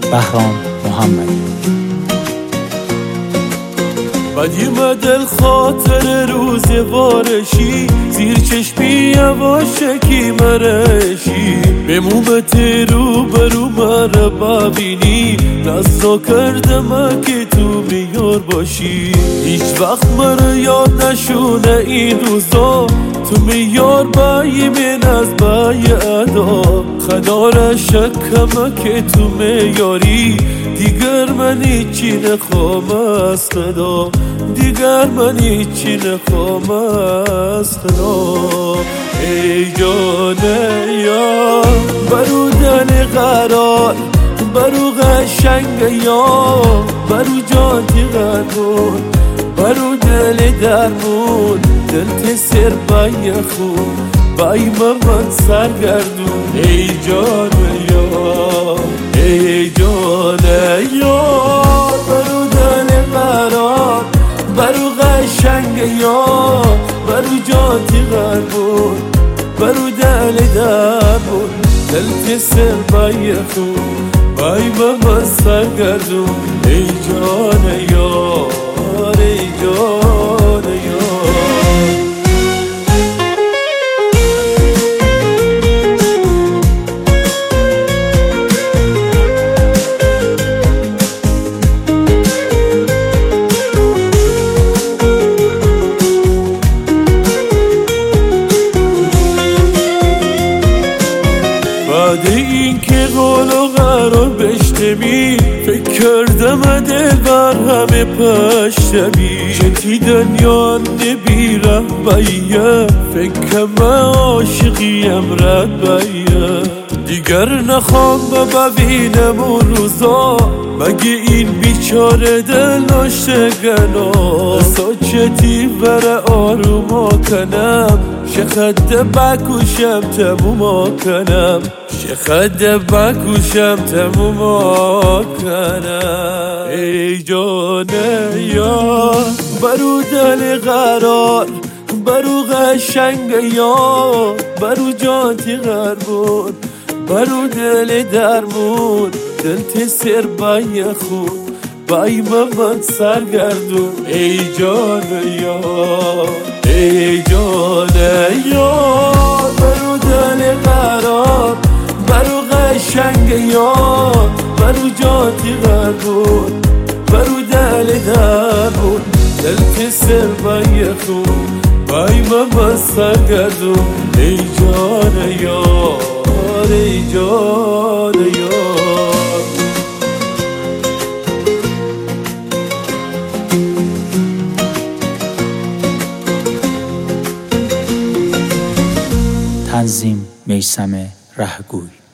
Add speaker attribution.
Speaker 1: بهرام محمدی.
Speaker 2: بدیم دل خاطر روز وارشی، زیر چشمی یواشکی مرشی، به مومت رو برو مره ببینی، نزا کردم که تو میار باشی. هیچ وقت مره یاد نشونه این روزا، تو میار بایی من از بای ادا. خدا شکم که تو میاری، دیگر من هیچی نخوام از خدا، دیگر من هیچی نخوام از خدا. ای جان یار برو دل قرار، برو قشنگ یار، برو جاتی قربون، برو دل درمون، دل تسر بای خون، بای من سرگردون. ای جان یار، ای جان یار برو دل قرار، برو قشنگ یار، برو جاتی قربون، برو دل درمون، دل تسر بای خون، بای من سرگردون. ای جان یار، ای جان یار. بعد این که قول و قرار بشتمی، فکر کردم دل بر همه پشتمی، چتی دنیا نبیرم بایه، فکرم عاشقیم رد بایه. دیگر نخوام ببینم اون روزا، مگه این بیچاره دل ناشتگنا. ساچتی بر آروما کنم، شخد بکوشم تموما کنم، شخد بکوشم تموما کنم. ای جان یار برو دل قرار، برو قشنگ یار، برو جاتی قربون، برو دل درمون، دل تسر بای خون، بای من سرگردون. ای جان یار، ای جان یار برو دل قرار، برو قشنگ یار، برو جاتی قربون، برو دل درمون، دل تسر بای خون، بای من سرگردون. ای جان یار، ای جان یار.
Speaker 1: تنظیم میثم رهگوی.